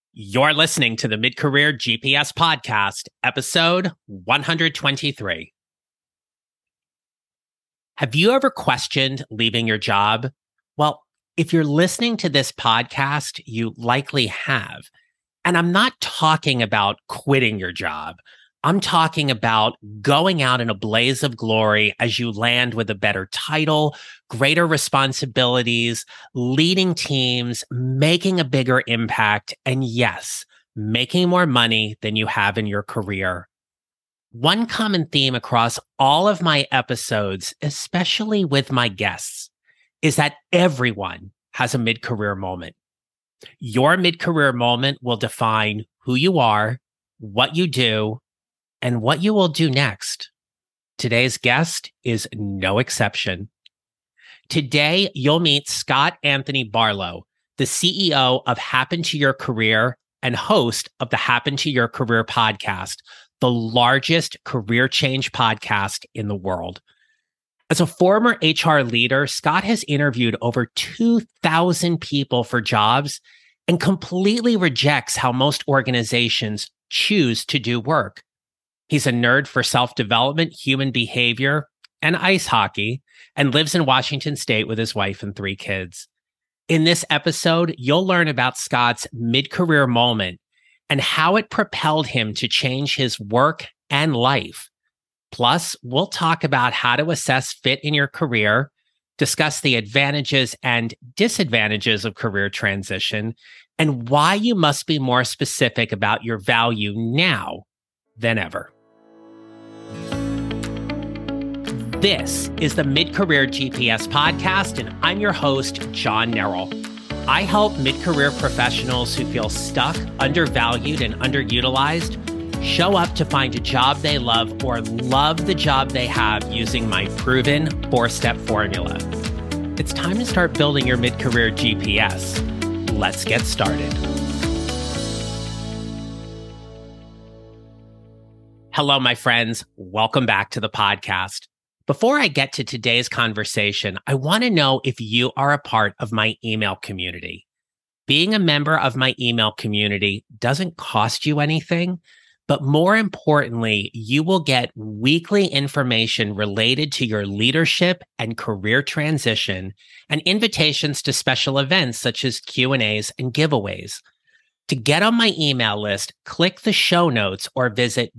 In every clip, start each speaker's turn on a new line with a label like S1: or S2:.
S1: You're listening to the Mid-Career GPS Podcast, episode 123. Have you ever questioned leaving your job? Well, if you're listening to this podcast, you likely have. And I'm not talking about quitting your job. I'm talking about going out in a blaze of glory as you land with a better title, greater responsibilities, leading teams, making a bigger impact, and yes, making more money than you have in your career. One common theme across all of my episodes, especially with my guests, is that everyone has a mid-career moment. Your mid-career moment will define who you are, what you do, and what you will do next. Today's guest is no exception. Today, you'll meet Scott Anthony Barlow, the CEO of Happen to Your Career and host of the Happen to Your Career podcast, the largest career change podcast in the world. As a former HR leader, Scott has interviewed over 2,000 people for jobs and completely rejects how most organizations choose to do work. He's a nerd for self-development, human behavior, and ice hockey, and lives in Washington State with his wife and 3 kids. In this episode, you'll learn about Scott's mid-career moment and how it propelled him to change his work and life. Plus, we'll talk about how to assess fit in your career, discuss the advantages and disadvantages of career transition, and why you must be more specific about your value now than ever. This is the Mid-Career GPS Podcast, and I'm your host, John Nerrell. I help mid-career professionals who feel stuck, undervalued, and underutilized show up to find a job they love or love the job they have using my proven 4-step formula. It's time to start building your mid-career GPS. Let's get started. Hello, my friends. Welcome back to the podcast. Before I get to today's conversation, I want to know if you are a part of my email community. Being a member of my email community doesn't cost you anything, but more importantly, you will get weekly information related to your leadership and career transition and invitations to special events such as Q&As and giveaways. To get on my email list, click the show notes or visit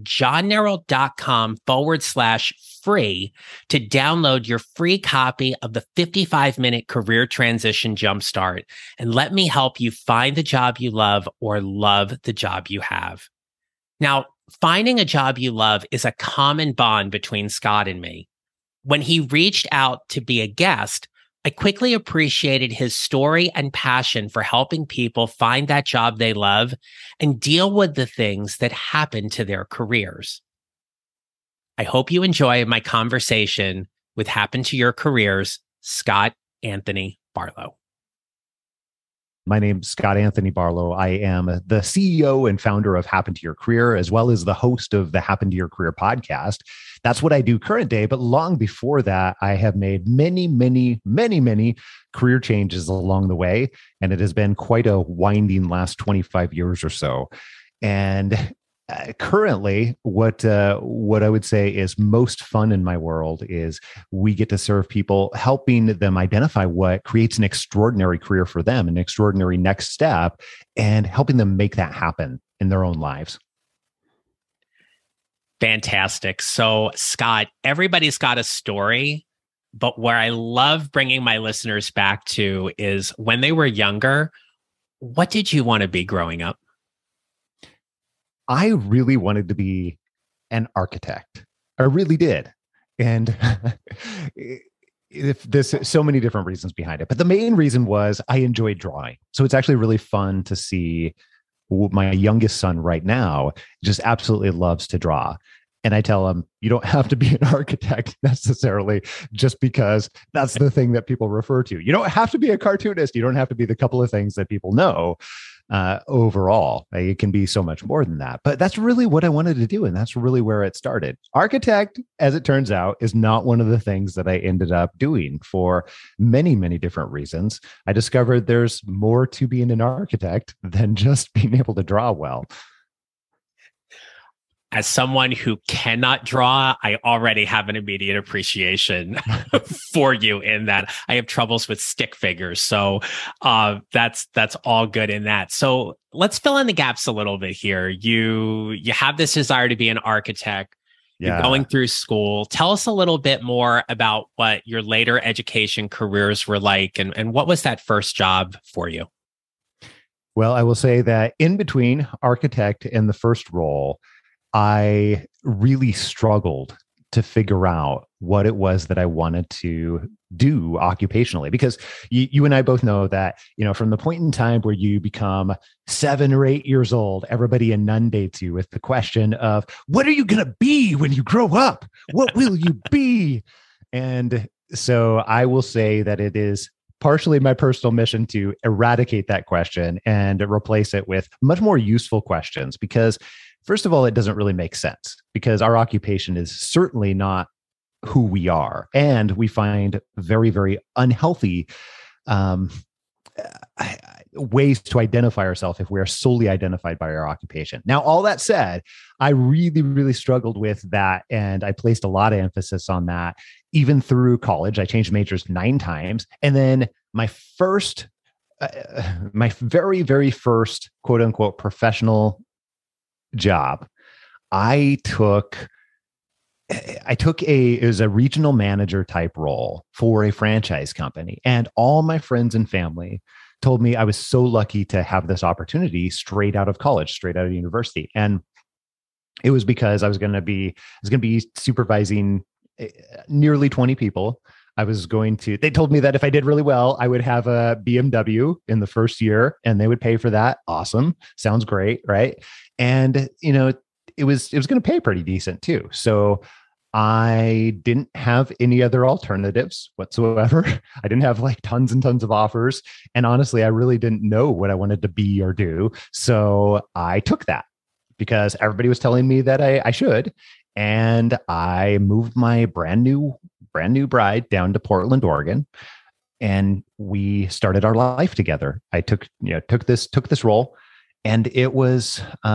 S1: johnnerrell.com/free to download your free copy of the 55-minute career transition jumpstart and let me help you find the job you love or love the job you have. Now, finding a job you love is a common bond between Scott and me. When he reached out to be a guest, I quickly appreciated his story and passion for helping people find that job they love and deal with the things that happen to their careers. I hope you enjoy my conversation with Happen to Your Career's Scott Anthony Barlow.
S2: My name's Scott Anthony Barlow. I am the CEO and founder of Happen to Your Career, as well as the host of the Happen to Your Career podcast. That's what I do current day. But long before that, I have made many career changes along the way. And it has been quite a winding last 25 years or so. And currently, what I would say is most fun in my world is we get to serve people, helping them identify what creates an extraordinary career for them, an extraordinary next step, and helping them make that happen in their own lives.
S1: Fantastic. So, Scott, everybody's got a story, but where I love bringing my listeners back to is when they were younger, what did you want to be growing up?
S2: I really wanted to be an architect. I really did. And if there's so many different reasons behind it, but the main reason was I enjoyed drawing. So it's actually really fun to see my youngest son right now just absolutely loves to draw. And I tell him, you don't have to be an architect necessarily just because that's the thing that people refer to. You don't have to be a cartoonist. You don't have to be the couple of things that people know. overall. It can be so much more than that. But that's really what I wanted to do. And that's really where it started. Architect, as it turns out, is not one of the things that I ended up doing for many, many different reasons. I discovered there's more to being an architect than just being able to draw well.
S1: As someone who cannot draw, I already have an immediate appreciation for you in that. I have troubles with stick figures. So that's all good in that. So let's fill in the gaps a little bit here. You have this desire to be an architect.
S2: Yeah.
S1: You're going through school. Tell us a little bit more about what your later education careers were like, and what was that first job for you?
S2: Well, I will say that in between architect and the first role, I really struggled to figure out what it was that I wanted to do occupationally, because you and I both know that, from the point in time where you become 7 or 8 years old, everybody inundates you with the question of, what are you going to be when you grow up? What will you be? And so I will say that it is partially my personal mission to eradicate that question and replace it with much more useful questions, because first of all, it doesn't really make sense, because our occupation is certainly not who we are. And we find very, very unhealthy ways to identify ourselves if we are solely identified by our occupation. Now, all that said, I really, really struggled with that. And I placed a lot of emphasis on that, even through college. I changed majors 9 times. And then my very, very first quote unquote professional job, it was a regional manager type role for a franchise company. And all my friends and family told me I was so lucky to have this opportunity straight out of college, straight out of university. And it was because I was going to be supervising nearly 20 people. They told me that if I did really well, I would have a BMW in the first year and they would pay for that. Awesome. Sounds great. Right. And, it was going to pay pretty decent too. So I didn't have any other alternatives whatsoever. I didn't have like tons and tons of offers. And honestly, I really didn't know what I wanted to be or do. So I took that because everybody was telling me that I should. And I moved my brand new bride down to Portland, Oregon, and we started our life together. I took this role, and it was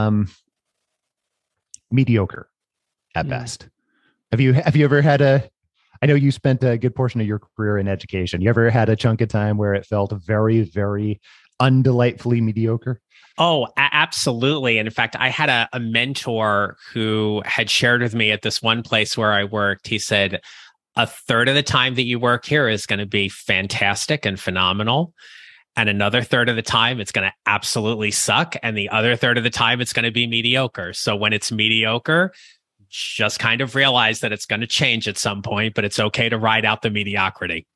S2: mediocre at best. Have you ever had I know you spent a good portion of your career in education. You ever had a chunk of time where it felt very, very undelightfully mediocre?
S1: Oh, absolutely. And in fact, I had a mentor who had shared with me at this one place where I worked. He said, a third of the time that you work here is going to be fantastic and phenomenal. And another third of the time, it's going to absolutely suck. And the other third of the time, it's going to be mediocre. So when it's mediocre, just kind of realize that it's going to change at some point, but it's okay to ride out the mediocrity.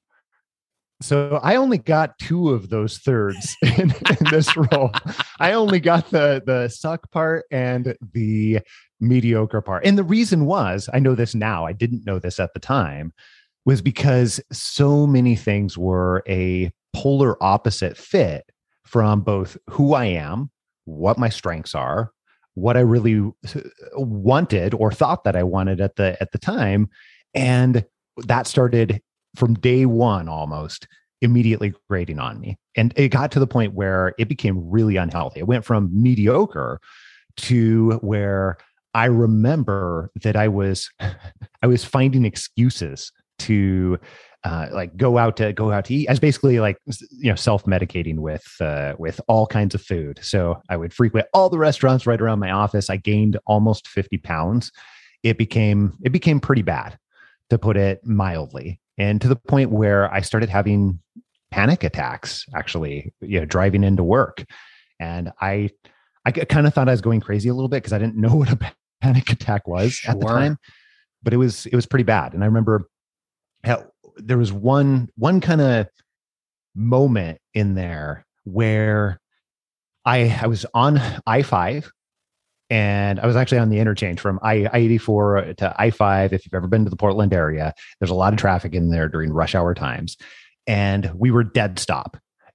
S2: So I only got 2 of those thirds in this role. I only got the suck part and the mediocre part. And the reason was, I know this now, I didn't know this at the time, was because so many things were a polar opposite fit from both who I am, what my strengths are, what I really wanted or thought that I wanted at the time. And that started from day one, almost immediately grating on me. And it got to the point where it became really unhealthy. It went from mediocre to where I remember that I was finding excuses to go out to eat. I was basically self-medicating with all kinds of food. So I would frequent all the restaurants right around my office. I gained almost 50 pounds. It became pretty bad, to put it mildly. And to the point where I started having panic attacks, actually, driving into work. And I kind of thought I was going crazy a little bit because I didn't know what a panic attack was at the time, but it was pretty bad. And I remember how there was one kind of moment in there where I was on I-5, and I was actually on the interchange from I-84 to I-5. If you've ever been to the Portland area, there's a lot of traffic in there during rush hour times. And we were dead stop.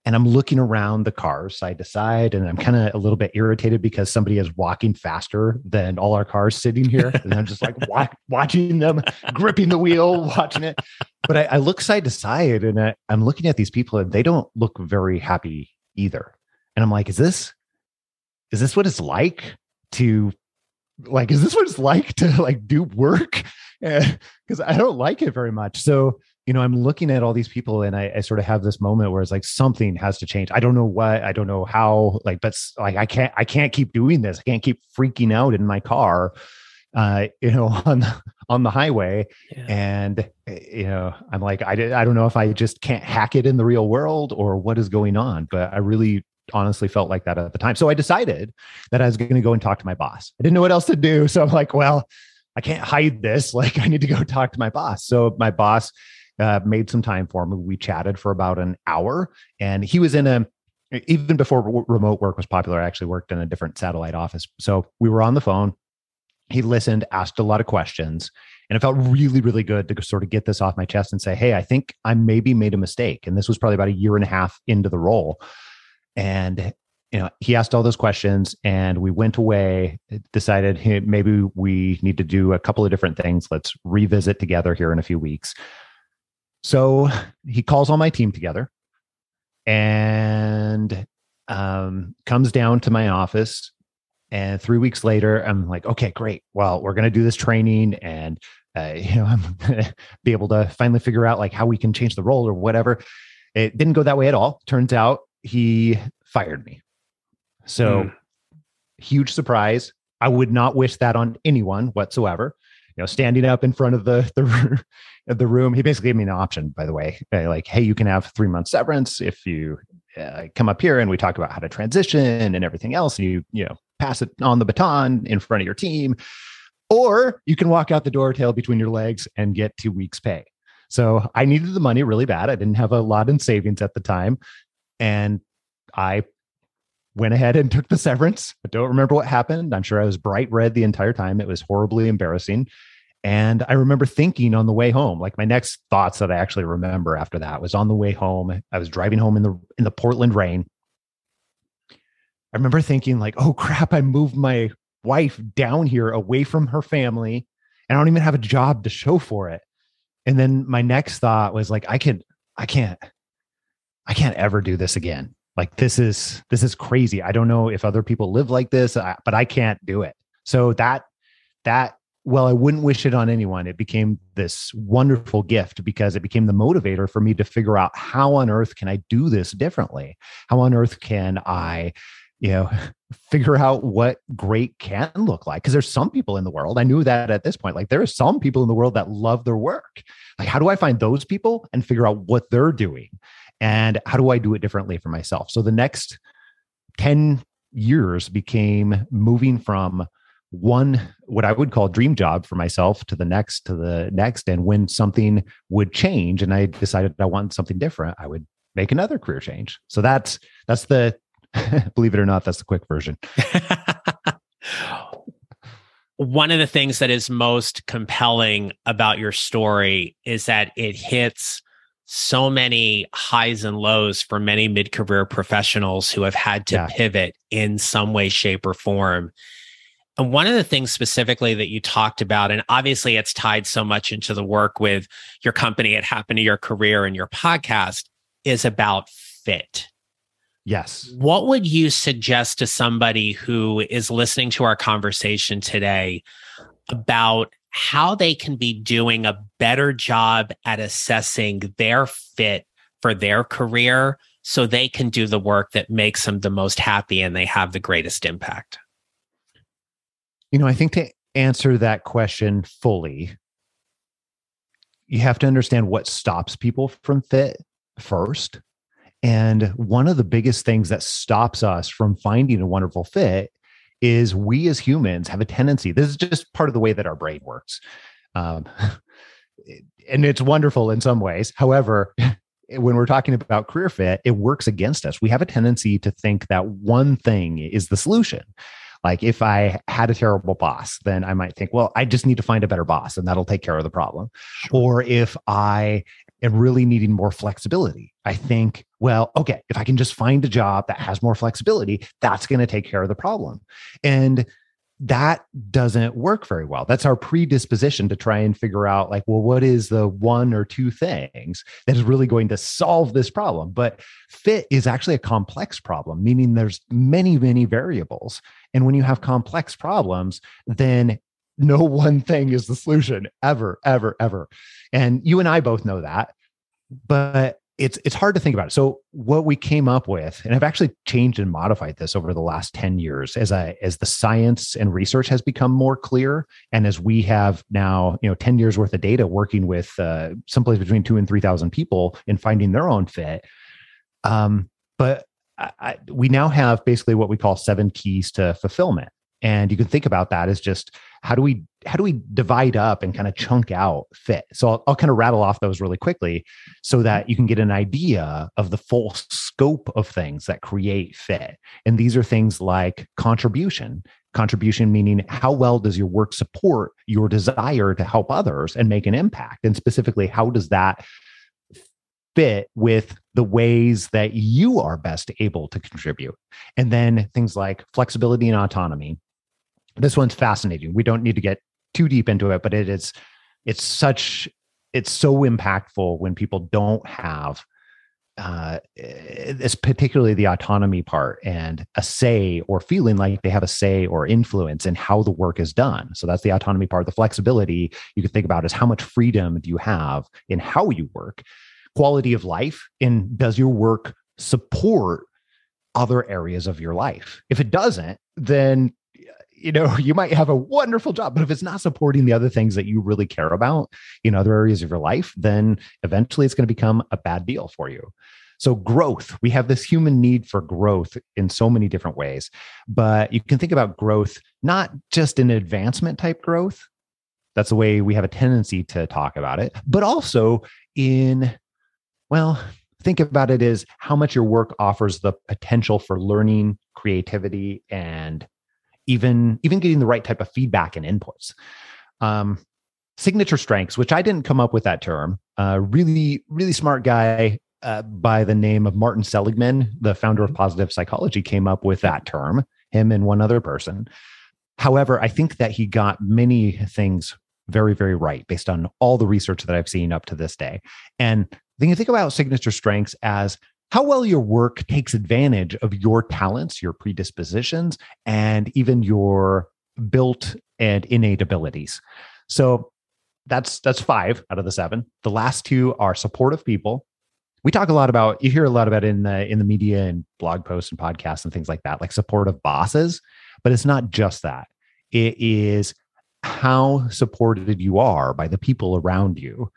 S2: And I'm looking around the cars side to side, and I'm kind of a little bit irritated because somebody is walking faster than all our cars sitting here. And I'm just like watching them, gripping the wheel, watching it. But I look side to side, and I'm looking at these people, and they don't look very happy either. And I'm like, is this what it's like to is this what it's like to do work? Because I don't like it very much. So, I'm looking at all these people, and I sort of have this moment where it's like something has to change. I don't know what, I don't know how, but I can't keep doing this. I can't keep freaking out in my car, on the highway. Yeah. And, I'm like, I don't know if I just can't hack it in the real world or what is going on, but I really honestly felt like that at the time. So I decided that I was going to go and talk to my boss. I didn't know what else to do. So I'm like, well, I can't hide this. I need to go talk to my boss. So my boss made some time for me. We chatted for about an hour, and he was even before remote work was popular, I actually worked in a different satellite office. So we were on the phone. He listened, asked a lot of questions, and it felt really, really good to sort of get this off my chest and say, hey, I think I maybe made a mistake. And this was probably about 1.5 years into the role. And he asked all those questions, and we went away, decided, hey, maybe we need to do a couple of different things. Let's revisit together here in a few weeks. So he calls all my team together and comes down to my office. And 3 weeks later, I'm like, okay, great. Well, we're going to do this training, and I'm going to be able to finally figure out how we can change the role or whatever. It didn't go that way at all. Turns out he fired me. So huge surprise. I would not wish that on anyone whatsoever. Standing up in front of the room, he basically gave me an option, by the way, hey, you can have 3 months severance if you come up here and we talk about how to transition and everything else. And you pass it on the baton in front of your team, or you can walk out the door, tail between your legs, and get 2 weeks pay. So I needed the money really bad. I didn't have a lot in savings at the time. And I went ahead and took the severance. I don't remember what happened. I'm sure I was bright red the entire time. It was horribly embarrassing. And I remember thinking on the way home, my next thoughts that I actually remember after that was on the way home. I was driving home in the Portland rain. I remember thinking oh crap, I moved my wife down here away from her family, and I don't even have a job to show for it. And then my next thought was I can't ever do this again. This is crazy. I don't know if other people live like this, but I can't do it. So that, well, I wouldn't wish it on anyone. It became this wonderful gift because it became the motivator for me to figure out how on earth can I do this differently? How on earth can I, figure out what great can look like? Because there's some people in the world, I knew that at this point, there are some people in the world that love their work. How do I find those people and figure out what they're doing? And how do I do it differently for myself? So the next 10 years became moving from what I would call dream job for myself to the next. And when something would change and I decided I wanted something different, I would make another career change. So that's the, believe it or not, that's the quick version.
S1: One of the things that is most compelling about your story is that it hits so many highs and lows for many mid-career professionals who have had to pivot in some way, shape, or form. And one of the things specifically that you talked about, and obviously it's tied so much into the work with your company, It Happened to Your Career, and your podcast, is about fit.
S2: Yes.
S1: What would you suggest to somebody who is listening to our conversation today about how they can be doing a better job at assessing their fit for their career so they can do the work that makes them the most happy and they have the greatest impact?
S2: I think to answer that question fully, you have to understand what stops people from fit first. And one of the biggest things that stops us from finding a wonderful fit is we as humans have a tendency, this is just part of the way that our brain works. And it's wonderful in some ways. However, when we're talking about career fit, it works against us. We have a tendency to think that one thing is the solution. If I had a terrible boss, then I might think, well, I just need to find a better boss and that'll take care of the problem. Sure. Or if I and really needing more flexibility. I think, well, okay, if I can just find a job that has more flexibility, that's going to take care of the problem. And that doesn't work very well. That's our predisposition to try and figure out, like, well, what is the one or two things that is really going to solve this problem? But fit is actually a complex problem, meaning there's many, many variables. And when you have complex problems, then no one thing is the solution ever, ever, ever. And you and I both know that, but it's hard to think about it. So what we came up with, and I've actually changed and modified this over the last 10 years as the science and research has become more clear. And as we have now, 10 years worth of data working with someplace between 2,000 and 3,000 people in finding their own fit. But we now have basically what we call 7 keys to fulfillment. And you can think about that as just how do we divide up and kind of chunk out fit? So I'll kind of rattle off those really quickly so that you can get an idea of the full scope of things that create fit. And these are things like contribution. Contribution meaning how well does your work support your desire to help others and make an impact? And specifically, how does that fit with the ways that you are best able to contribute? And then things like flexibility and autonomy. This one's fascinating. We don't need to get too deep into it, but it's so impactful when people don't have it's particularly the autonomy part and a say or feeling like they have a say or influence in how the work is done. So that's the autonomy part. The flexibility you can think about is how much freedom do you have in how you work? Quality of life, and does your work support other areas of your life? If it doesn't, then you might have a wonderful job, but if it's not supporting the other things that you really care about in other areas of your life, then eventually it's going to become a bad deal for you. So growth, we have this human need for growth in so many different ways, but you can think about growth, not just in advancement type growth. That's the way we have a tendency to talk about it, but also think about it as how much your work offers the potential for learning, creativity, and even getting the right type of feedback and inputs. Signature strengths, which I didn't come up with that term. Really, really smart guy by the name of Martin Seligman, the founder of positive psychology, came up with that term, him and one other person. However, I think that he got many things very, very right based on all the research that I've seen up to this day. And then you think about signature strengths as how well your work takes advantage of your talents, your predispositions, and even your built and innate abilities. So that's 5 out of the 7. The last 2 are supportive people. We talk a lot about, you hear a lot about it in the media and blog posts and podcasts and things like that, like supportive bosses, but it's not just that. It is how supported you are by the people around you.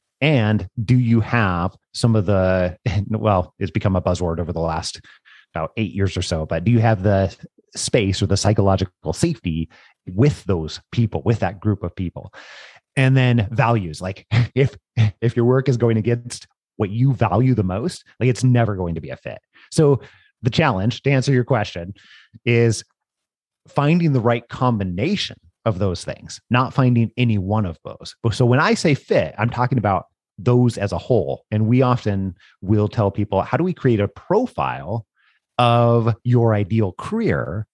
S2: And do you have some of the, it's become a buzzword over the last about 8 years or so, but do you have the space or the psychological safety with those people, with that group of people? And then values, like if your work is going against what you value the most, like it's never going to be a fit. So the challenge, to answer your question, is finding the right combination of those things, not finding any one of those. So when I say fit, I'm talking about those as a whole. And we often will tell people, how do we create a profile of your ideal career?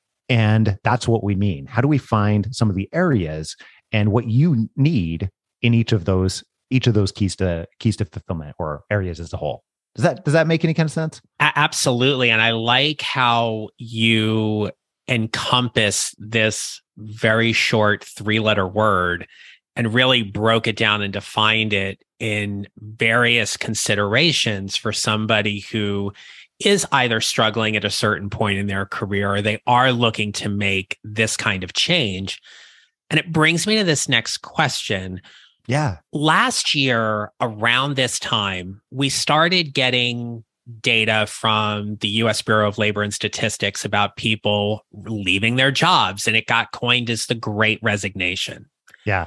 S2: And that's what we mean. How do we find some of the areas and what you need in each of those keys to fulfillment or areas as a whole? Does that make any kind of sense?
S1: Absolutely. And I like how you encompass this very short 3-letter word and really broke it down and defined it in various considerations for somebody who is either struggling at a certain point in their career or they are looking to make this kind of change. And it brings me to this next question.
S2: Yeah.
S1: Last year, around this time, we started getting data from the US Bureau of Labor and Statistics about people leaving their jobs, and it got coined as the Great Resignation.
S2: Yeah.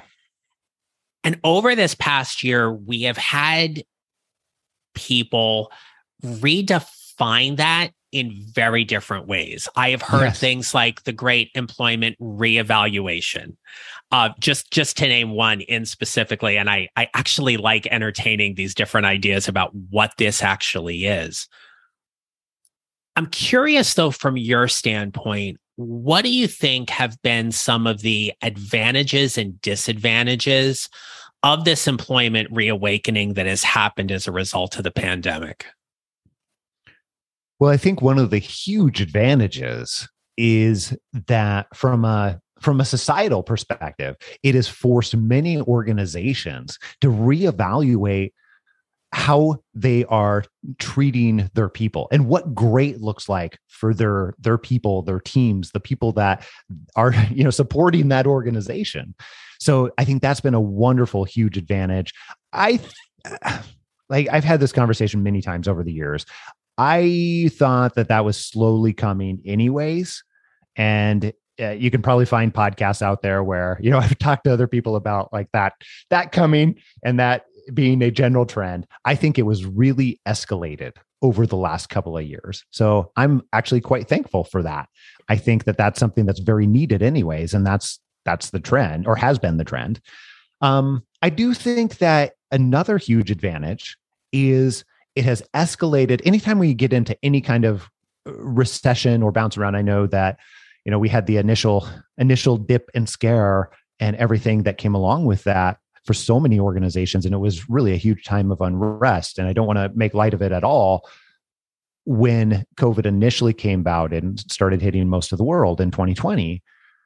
S1: And over this past year, we have had people redefine that in very different ways. I have heard things like the great employment reevaluation, just to name one in specifically. And I actually like entertaining these different ideas about what this actually is. I'm curious, though, from your standpoint, what do you think have been some of the advantages and disadvantages of this employment reawakening that has happened as a result of the pandemic?
S2: Well, I think one of the huge advantages is that from a societal perspective, it has forced many organizations to reevaluate how they are treating their people and what great looks like for their people, their teams, the people that are, supporting that organization. So I think that's been a wonderful, huge advantage. I've had this conversation many times over the years. I thought that was slowly coming anyways. And you can probably find podcasts out there where, I've talked to other people about like that coming and that being a general trend. I think it was really escalated over the last couple of years. So I'm actually quite thankful for that. I think that that's something that's very needed anyways. And that's the trend, or has been the trend. I do think that another huge advantage is it has escalated. Anytime we get into any kind of recession or bounce around, I know that, we had the initial dip and scare and everything that came along with that for so many organizations. And it was really a huge time of unrest. And I don't want to make light of it at all. When COVID initially came about and started hitting most of the world in 2020,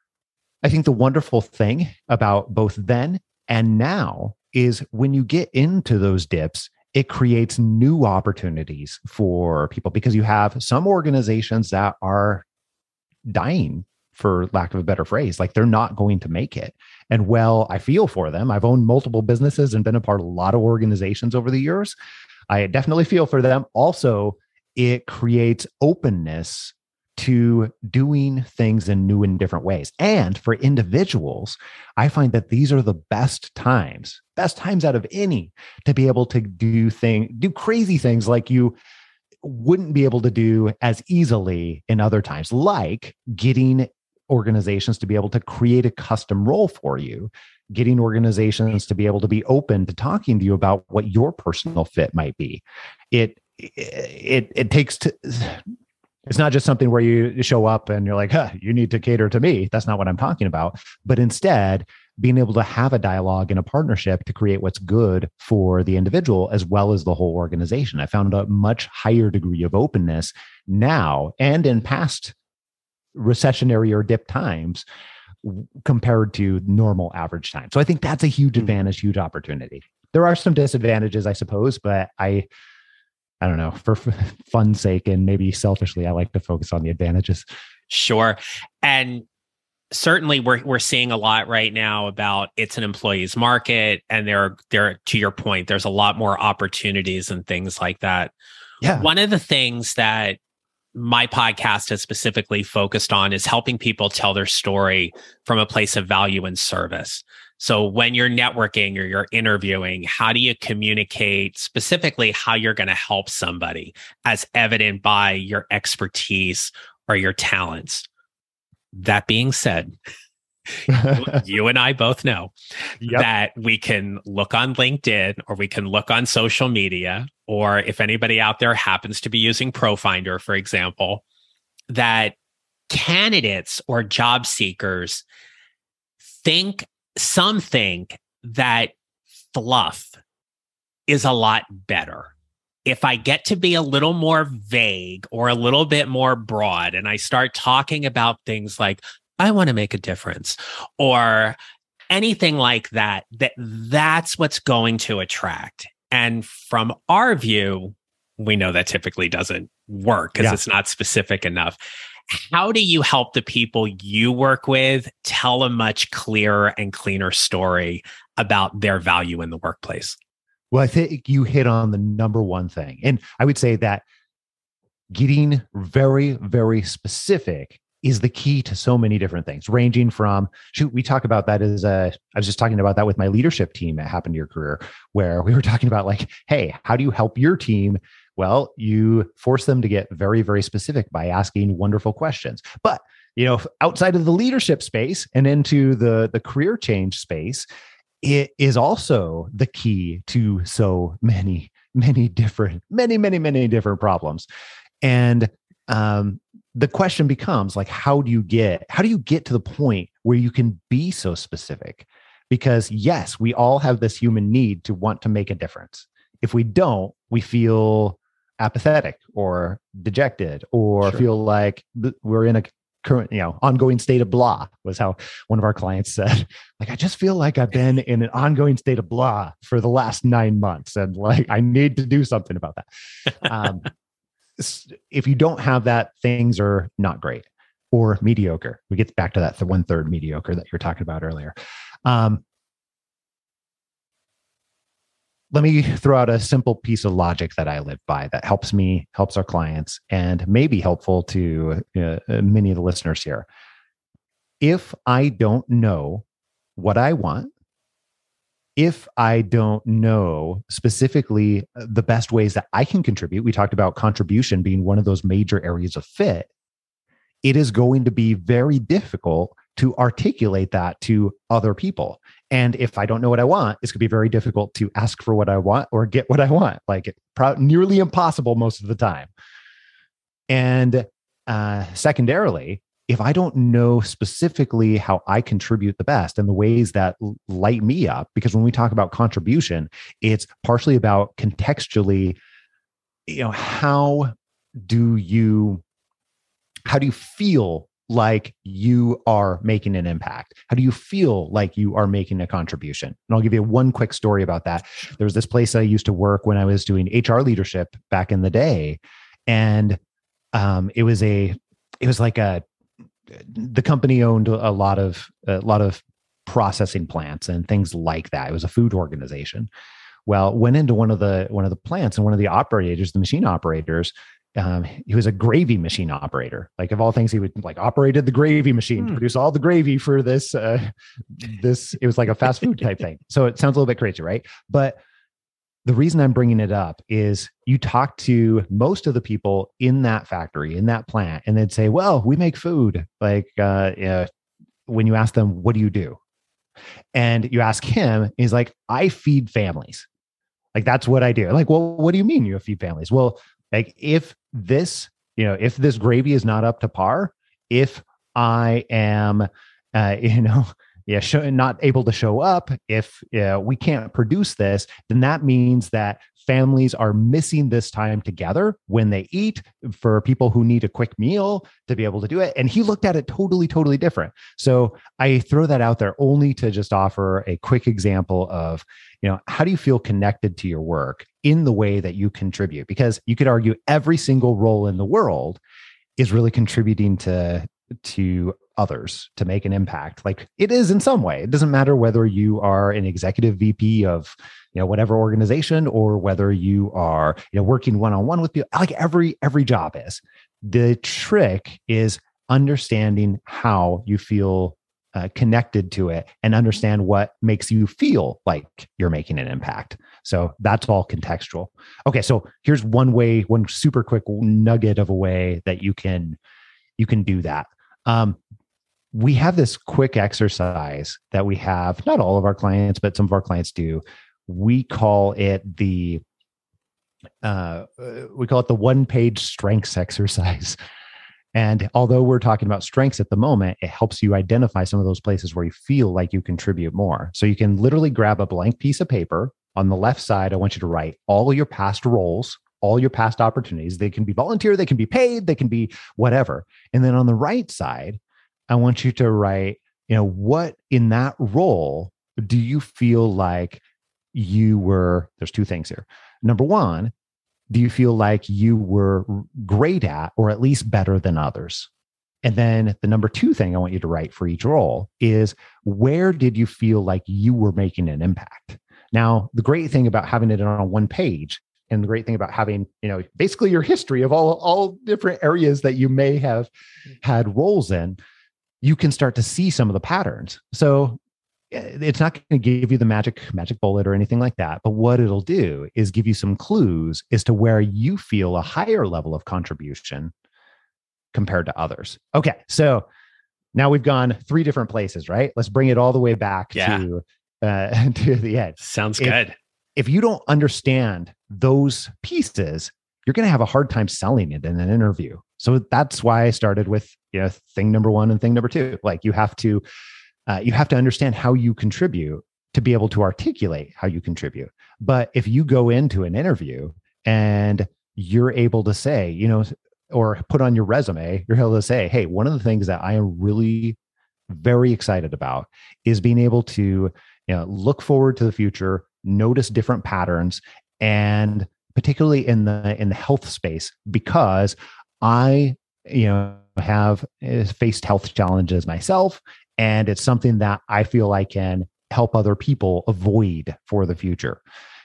S2: I think the wonderful thing about both then and now is when you get into those dips, it creates new opportunities for people, because you have some organizations that are dying, for lack of a better phrase, like they're not going to make it. And well, I feel for them. I've owned multiple businesses and been a part of a lot of organizations over the years. I definitely feel for them. Also, it creates openness to doing things in new and different ways. And for individuals, I find that these are the best times out of any, to be able to do crazy things like you wouldn't be able to do as easily in other times, like getting organizations to be able to create a custom role for you, getting organizations to be able to be open to talking to you about what your personal fit might be. It takes to, it's not just something where you show up and you're like, you need to cater to me. That's not what I'm talking about. But instead, being able to have a dialogue and a partnership to create what's good for the individual as well as the whole organization. I found a much higher degree of openness now and in past recessionary or dip times compared to normal average time. So I think that's a huge advantage, huge opportunity. There are some disadvantages, I suppose, but I don't know, for fun's sake and maybe selfishly, I like to focus on the advantages.
S1: Sure. And certainly we're seeing a lot right now about it's an employee's market, and there, to your point, there's a lot more opportunities and things like that.
S2: Yeah.
S1: One of the things that my podcast has specifically focused on is helping people tell their story from a place of value and service. So when you're networking or you're interviewing, how do you communicate specifically how you're going to help somebody, as evident by your expertise or your talents? That being said, you and I both know that we can look on LinkedIn or we can look on social media, or if anybody out there happens to be using ProFinder, for example, that candidates or job seekers think that fluff is a lot better. If I get to be a little more vague or a little bit more broad, and I start talking about things like, I want to make a difference, or anything like that, that's what's going to attract. And from our view, we know that typically doesn't work because it's not specific enough. How do you help the people you work with tell a much clearer and cleaner story about their value in the workplace?
S2: Well, I think you hit on the number one thing. And I would say that getting very, very specific is the key to so many different things, ranging from, we talk about that I was just talking about that with my leadership team at Happen to Your Career, where we were talking about like, hey, how do you help your team Well, you force them to get very, very specific by asking wonderful questions. But, outside of the leadership space and into the career change space, it is also the key to so many, many different problems. And the question becomes like, how do you get to the point where you can be so specific? Because yes, we all have this human need to want to make a difference. If we don't, we feel apathetic or dejected or feel like we're in a current, ongoing state of blah, was how one of our clients said. Like, I just feel like I've been in an ongoing state of blah for the last 9 months. And like, I need to do something about that. If you don't have that, things are not great or mediocre. We get back to that 1/3 mediocre that you're talking about earlier. Let me throw out a simple piece of logic that I live by that helps our clients, and may be helpful to many of the listeners here. If I don't know what I want, if I don't know specifically the best ways that I can contribute, we talked about contribution being one of those major areas of fit, it is going to be very difficult to articulate that to other people. And if I don't know what I want, it's going to be very difficult to ask for what I want or get what I want. Like nearly impossible most of the time. And secondarily, if I don't know specifically how I contribute the best and the ways that light me up, because when we talk about contribution, it's partially about contextually, how do you feel like you are making an impact? How do you feel like you are making a contribution? And I'll give you one quick story about that. There was this place I used to work when I was doing HR leadership back in the day. And it was the company owned a lot of processing plants and things like that. It was a food organization. Well, went into one of the plants, and one of the operators, the machine operators, he was a gravy machine operator. Like, of all things, he would operated the gravy machine to produce all the gravy for this. It was like a fast food type thing. So it sounds a little bit crazy, right? But the reason I'm bringing it up is you talk to most of the people in that factory, in that plant, and they'd say, well, we make food. Like, when you ask them, what do you do? And you ask him, he's like, I feed families. Like, that's what I do. Like, well, what do you mean you feed families? Well, like, if this gravy is not up to par, if I am, not able to show up, if we can't produce this, then that means that families are missing this time together when they eat, for people who need a quick meal to be able to do it. And he looked at it totally, totally different. So I throw that out there only to just offer a quick example of, how do you feel connected to your work in the way that you contribute? Because you could argue every single role in the world is really contributing to others, to make an impact. Like, it is in some way. It doesn't matter whether you are an executive VP of whatever organization, or whether you are working one-on-one with people. Like, every job is. The trick is understanding how you feel connected to it, and understand what makes you feel like you're making an impact. So that's all contextual. Okay, so here's one super quick nugget of a way that you can do that. We have this quick exercise that we have, not all of our clients, but some of our clients do. We call it the 1-page strengths exercise. And although we're talking about strengths at the moment, it helps you identify some of those places where you feel like you contribute more. So you can literally grab a blank piece of paper. On the left side, I want you to write all your past roles, all your past opportunities. They can be volunteer, they can be paid, they can be whatever. And then on the right side, I want you to write, what in that role do you feel like you were? There's two things here. Number one, do you feel like you were great at, or at least better than others? And then the number two thing I want you to write for each role is, where did you feel like you were making an impact? Now, the great thing about having it on one page, and the great thing about having, basically your history of all different areas that you may have had roles in, you can start to see some of the patterns. So it's not going to give you the magic bullet or anything like that. But what it'll do is give you some clues as to where you feel a higher level of contribution compared to others. Okay. So now we've gone 3 different places, right? Let's bring it all the way back to the end.
S1: Sounds good.
S2: If you don't understand those pieces, you're going to have a hard time selling it in an interview. So that's why I started with, thing number 1 and thing number 2. Like you have to understand how you contribute to be able to articulate how you contribute. But if you go into an interview and you're able to say, or put on your resume, you're able to say, hey, one of the things that I am really very excited about is being able to, look forward to the future, notice different patterns, and particularly in the health space, because I, have faced health challenges myself. And it's something that I feel I can help other people avoid for the future.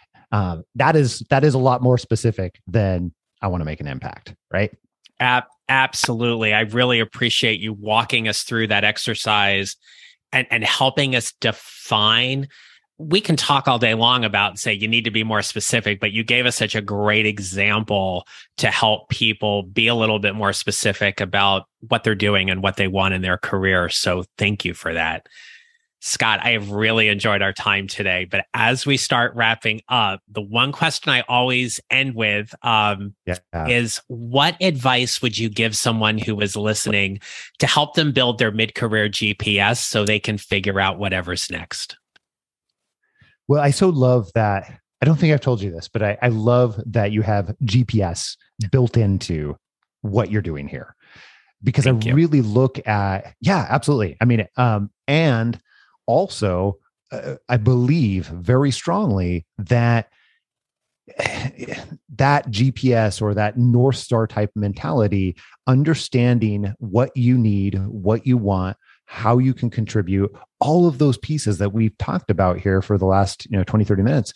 S2: That is a lot more specific than I want to make an impact, right?
S1: Absolutely. I really appreciate you walking us through that exercise and helping us define. We can talk all day long about, say, you need to be more specific, but you gave us such a great example to help people be a little bit more specific about what they're doing and what they want in their career. So thank you for that. Scott, I have really enjoyed our time today, but as we start wrapping up, the one question I always end with is, what advice would you give someone who is listening to help them build their mid-career GPS so they can figure out whatever's next?
S2: Well, I so love that. I don't think I've told you this, but I love that you have GPS built into what you're doing here, because Thank you. Really look at, absolutely. I mean, and also I believe very strongly that that GPS or that North Star type mentality, understanding what you need, what you want, how you can contribute, all of those pieces that we've talked about here for the last 20, 30 minutes,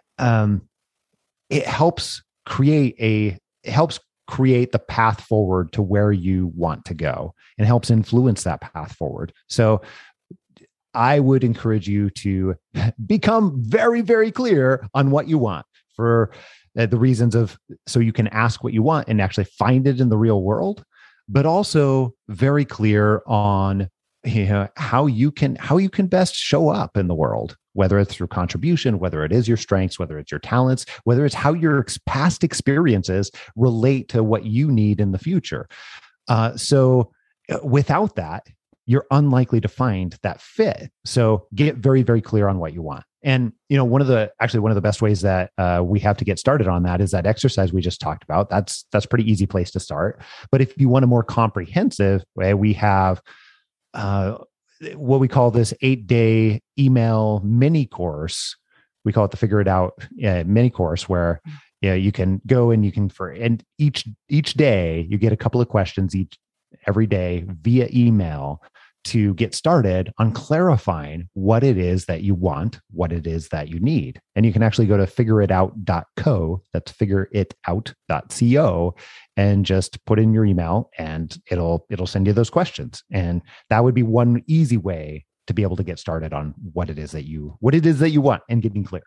S2: it helps create the path forward to where you want to go and helps influence that path forward. So I would encourage you to become very, very clear on what you want, for the reasons of, so you can ask what you want and actually find it in the real world, but also very clear on how you can best show up in the world, whether it's through contribution, whether it is your strengths, whether it's your talents, whether it's how your past experiences relate to what you need in the future. So without that, you're unlikely to find that fit. So get very, very clear on what you want. And, one of the best ways that we have to get started on that is that exercise we just talked about. That's a pretty easy place to start. But if you want a more comprehensive way, we have what we call this 8-day email mini course. We call it the Figure It Out mini course, where you can go and and each day you get a couple of questions every day via email to get started on clarifying what it is that you want, what it is that you need. And you can actually go to figureitout.co, that's figureitout.co, and just put in your email and it'll send you those questions. And that would be one easy way to be able to get started on what it is that you want and getting clear.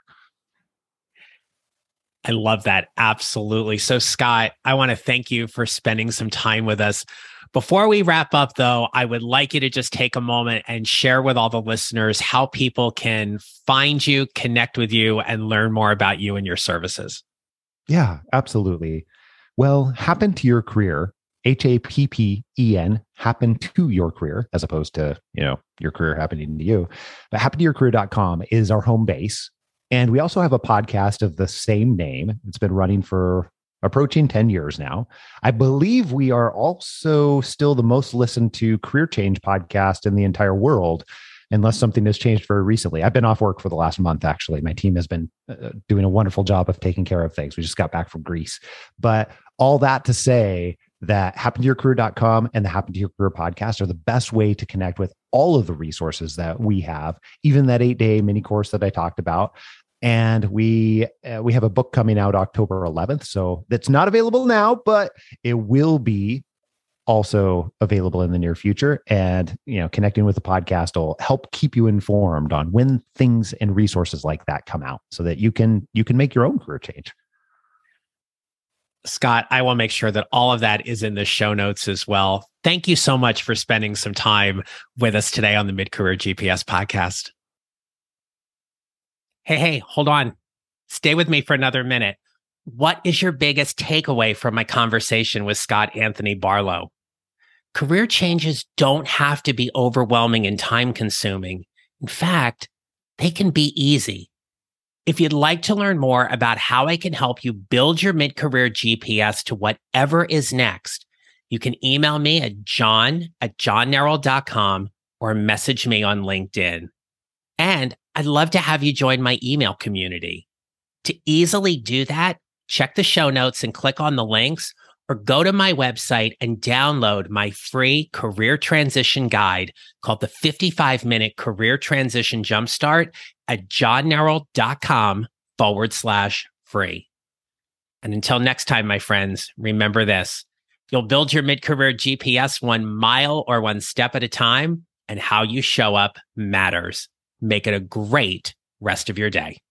S1: I love that. Absolutely. So Scott, I want to thank you for spending some time with us. Before we wrap up, though, I would like you to just take a moment and share with all the listeners how people can find you, connect with you, and learn more about you and your services.
S2: Yeah, absolutely. Well, Happen to Your Career, HAPPEN, happen to your career, as opposed to, your career happening to you. But happentoyourcareer.com is our home base. And we also have a podcast of the same name. It's been running for approaching 10 years now. I believe we are also still the most listened to career change podcast in the entire world, unless something has changed very recently. I've been off work for the last month, actually. My team has been doing a wonderful job of taking care of things. We just got back from Greece. But all that to say that happentoyourcareer.com and the Happen to Your Career podcast are the best way to connect with all of the resources that we have, even that 8-day mini course that I talked about. And we have a book coming out October 11th. So that's not available now, but it will be also available in the near future. And, connecting with the podcast will help keep you informed on when things and resources like that come out so that you can make your own career change.
S1: Scott, I will make sure that all of that is in the show notes as well. Thank you so much for spending some time with us today on the Mid-Career GPS podcast. Hey, hold on. Stay with me for another minute. What is your biggest takeaway from my conversation with Scott Anthony Barlow? Career changes don't have to be overwhelming and time-consuming. In fact, they can be easy. If you'd like to learn more about how I can help you build your mid-career GPS to whatever is next, you can email me at john@johnneral.com or message me on LinkedIn. And I'd love to have you join my email community. To easily do that, check the show notes and click on the links, or go to my website and download my free career transition guide called the 55-Minute Career Transition Jumpstart at johnneral.com/free. And until next time, my friends, remember this: you'll build your mid-career GPS 1 mile or 1 step at a time, and how you show up matters. Make it a great rest of your day.